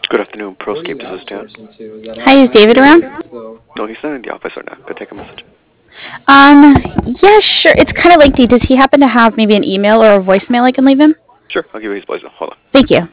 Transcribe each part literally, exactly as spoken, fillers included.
Good afternoon, ProScape. This is Dan. Hi, is David around? No, he's not in the office right now. Could I take a message? Um, yeah, sure. It's kind of lengthy. Does he happen to have maybe an email or a voicemail I can leave him? Sure, I'll give you his voicemail. Hold on. Thank you.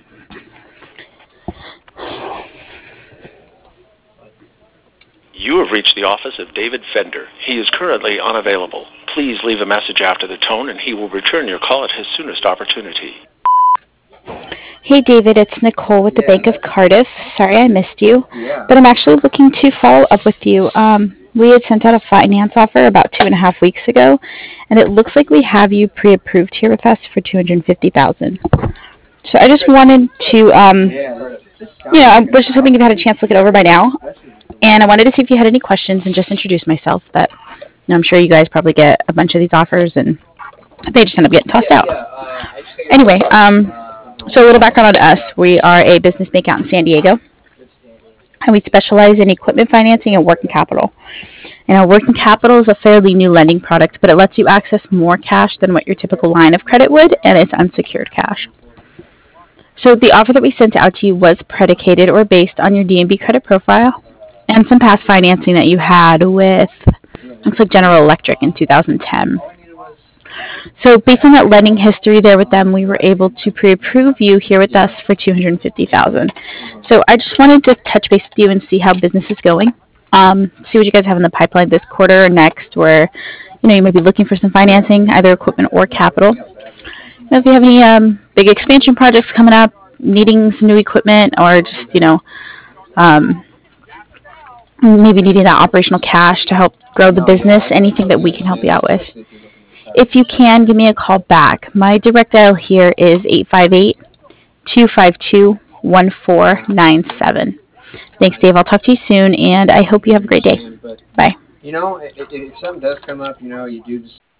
You have reached the office of David Fender. He is currently unavailable. Please leave a message after the tone, and he will return your call at his soonest opportunity. Hey, David, it's Nicole with the Bank of Cardiff. Sorry I missed you, but I'm actually looking to follow up with you. Um, we had sent out a finance offer about two and a half weeks ago, and it looks like we have you pre-approved here with us for two hundred fifty thousand dollars. So I just wanted to, um, you know, I was just hoping you'd had a chance to look it over by now, and I wanted to see if you had any questions and just introduce myself. But you know, I'm sure you guys probably get a bunch of these offers, and they just end up getting tossed out. Anyway, um, so a little background on us. We are a business bank out in San Diego, and we specialize in equipment financing and working capital. And our working capital is a fairly new lending product, but it lets you access more cash than what your typical line of credit would, and it's unsecured cash. So the offer that we sent out to you was predicated or based on your D and B credit profile and some past financing that you had with, looks like General Electric in two thousand ten. So based on that lending history there with them, we were able to pre-approve you here with us for two hundred fifty thousand dollars. So I just wanted to touch base with you and see how business is going. Um, see what you guys have in the pipeline this quarter or next, where you know you might be looking for some financing, either equipment or capital. You know, if you have any um, big expansion projects coming up, needing some new equipment, or just you know um, maybe needing that operational cash to help grow the business, anything that we can help you out with. If you can, give me a call back. My direct dial here is eight five eight, two five two, one four nine seven. Thanks, Dave. I'll talk to you soon, and I hope you have a great day. Bye. You know, if, if something does come up, you know, you do just